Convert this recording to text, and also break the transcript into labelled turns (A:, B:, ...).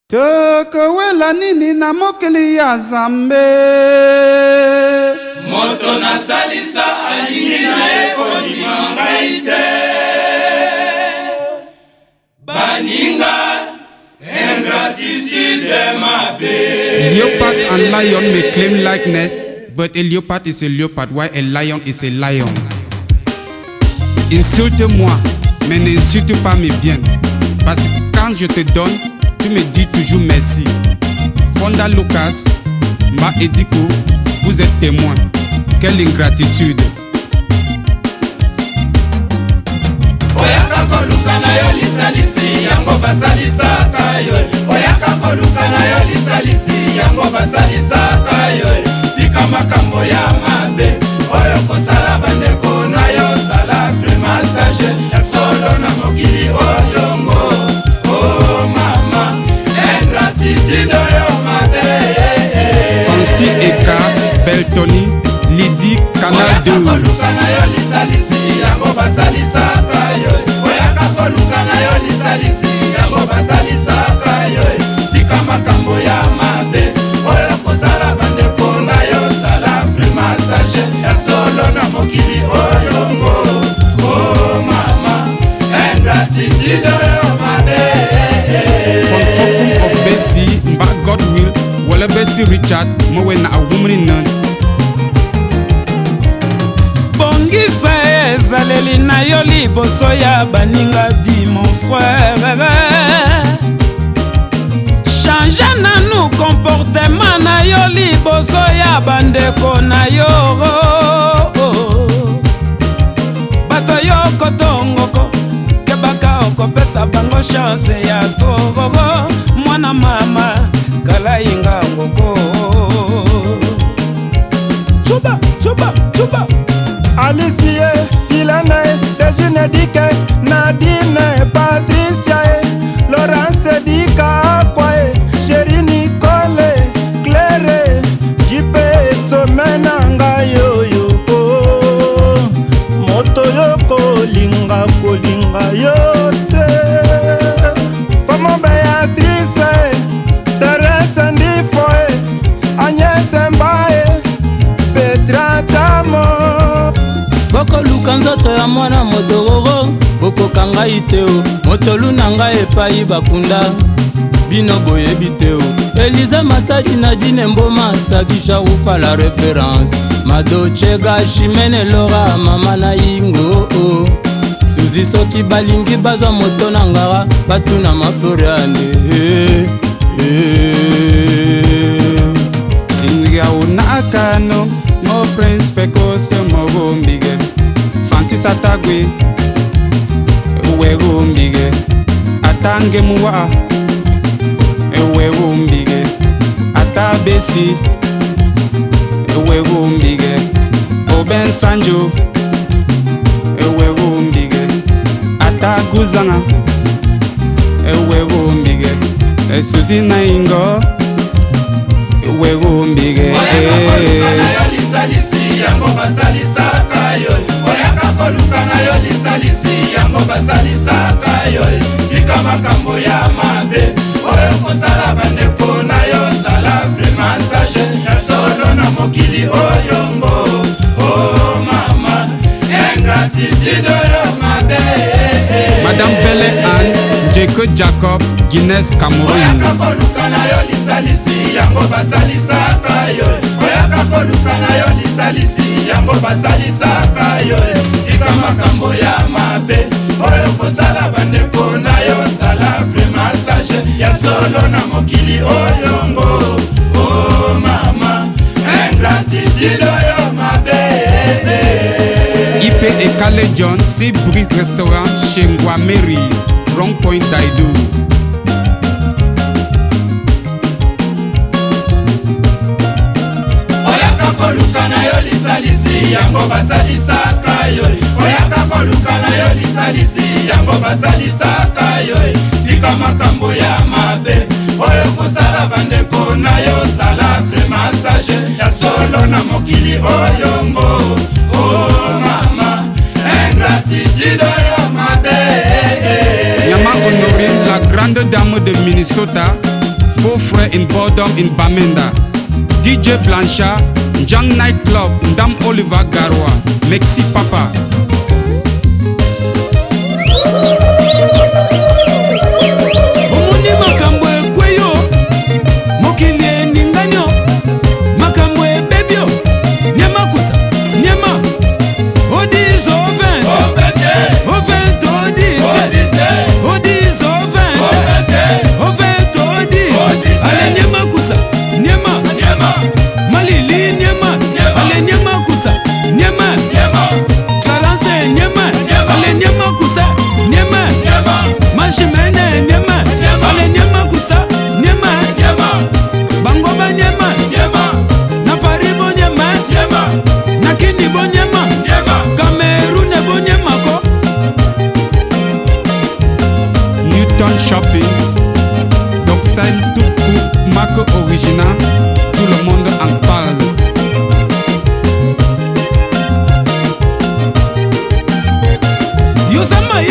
A: Tokowela nini na mokili ya Nzambe.
B: Moto na salisa alingi na ekondima ngai te. Baninga ingratitude mabe.
A: Leopard and lion may claim likeness, but a leopard is a leopard while a lion is a lion. Insulte-moi, mais n'insulte pas mes biens, parce que quand je te donne, tu me dis toujours merci. Fonda Lucas, Ma Ediko, vous êtes témoin. Quelle ingratitude.
B: Oyaka koluka na yo lisalisi yango basalisaka yo. Oyaka koluka na yo lisalisi yango basalisaka yo. Tika makambo ya mabe oyo kosala bandeko na yo sala vraiment sage ya solo na mokili oyongo. Oh mama, ingratitude yo mabe.
A: Consti Eka, Beltoni, Lydie, Canal 2.
B: Oyaka koluka na yo lisalisi yango basalisaka yo. Oyaka koluka na yo lisalisi yango basalisaka yo. Tika makambo ya mabe oyo kosala bandeko na yo sala vraiment sage ya solo na mokili oyongo. Oh mama, ingratitude yo mabe.
A: From Fokum of Bessie, Mba Godwill, Wale Bessie Richard, Mowe na a woman in none.
C: Bongisa ezaleli na yo liboso ya baninga di mon frère. Change na nous comportement na yo liboso ya bandeko na yo. Bato yo kotongoko kebaka okopesa bango chance ya toro. Mwana mama kala inga ngoko. Chuba, chuba, chuba.
D: Alicie, Ilane, Regine Dike, Nadine, Patricia, Laurence Dika, Akwae, Chérie Nicole, Claire, Jipe, Somenanga Yoyoko, Moto Yoko, Linga, Kolinga Yote, Famo Beatrice, Teresa Ndifoe, Agnès Mbae, Petra Tamo.
C: Boko luka nzoto ya mwana modororo boko kanga iteo motolu nanga epai bakunda bino boyebi teo Eliza Masadi na dine mboma sakisha ufa la référence Madoche Gashimene Lora mama na ingo Suzi soki balingi bazwa moto na ngara batuna mafloriane
A: Inga una akano Mo Prince Pekose Mogo Mbige Francis Atagwe Ewego Mbige Atange Muwa Ewego Mbige Atabesi Ewego Mbige Oben Sanjo Ewego Mbige Ataguzanga Ewego Mbige Suzi na ingo Ewego Mbige
B: lisalisi yango basalisaka yo. Oyaka koluka na yo lisalisi yango basalisaka yo. Tika makambo ya mabe oyo kosala bandeko na yo sala vraiment sage ya solo na mokili oyongo. Oh mama, ingratitude yo mabe.
A: Madame Belle Anne, Jeko Jacob, Guinness Cameroun.
B: Oyaka koluka na yo lisalisi yango basalisaka yo. Oyaka koluka na yo lisalisi yango basalisaka yo. Tika makambo ya mabe oyo kosala bandeko na yo sala vraiment sage ya solo na mokili oyongo. Oh mama, ingratitude yo mabe.
A: IP Ekale John, Sea Breeze Restaurant, Shengwa Mary, Wrong Point Daidu.
B: Oyaka koluka na yo lisalisi yango basalisaka yo. Oyaka koluka na yo lisalisi yango basalisaka yo. Tika makambo ya mabe oyo kosala bandeko na yo sala vraiment sage ya solo na mokili oyongo. Oh mama, ingratitude yo mabe.
A: Nyama Honorine, la grande dame de Minnesota, Faux Frère in Bodom in Bamenda, DJ Blanchard, Jang Night Club, Ndam Oliver Garoua, Mexi Papa. Shopping, donc ça toute coupe, marque originale, tout le monde en parle.
C: Yosama